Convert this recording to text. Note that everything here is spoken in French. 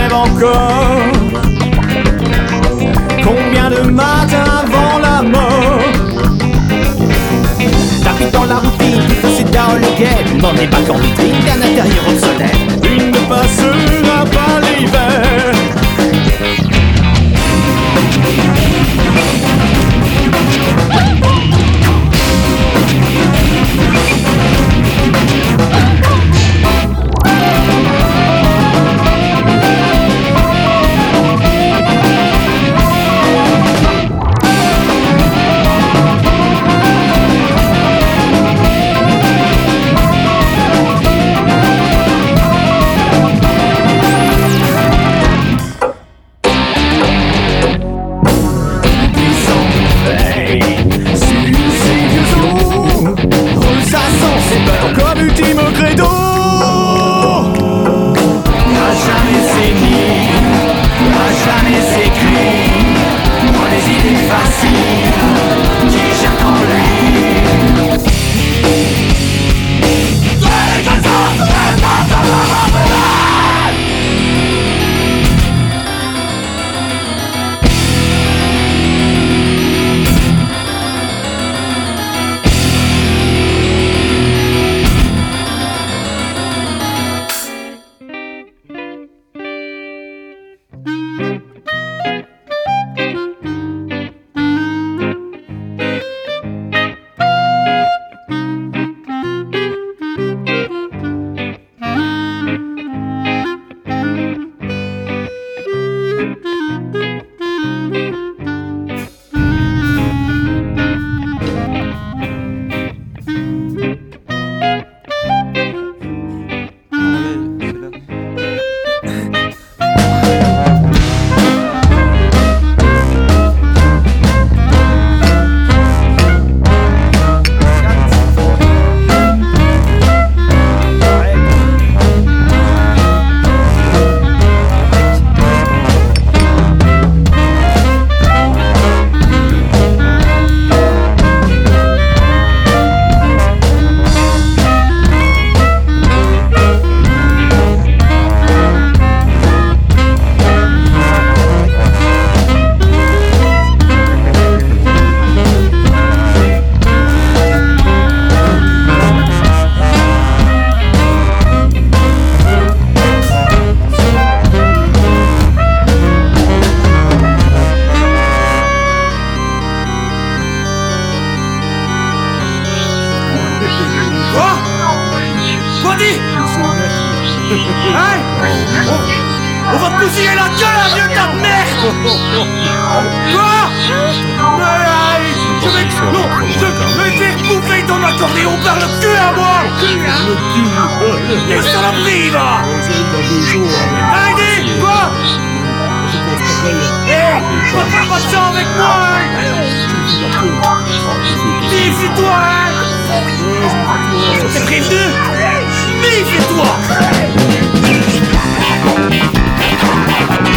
rêve encore. Combien de matins avant la mort? Tapis dans la routine, tout c'est down le guet. N'en est pas qu'en vitrine d'un intérieur obsolète. Il ne passera pas l'hiver. Comme ultime credo, n'a jamais écrit, n'a jamais écrit, dans les idées faciles qui jettent en lui. On va te bousiller la gueule, vieux tas de merde! Quoi? Je vais faire bouffer ton accordéon par le cul à moi! Et ça la prive! Allez, quoi? Hé, tu vas faire pas de sang avec moi, hein? Méfie-toi, hein? T'es prévenu? Méfie-toi!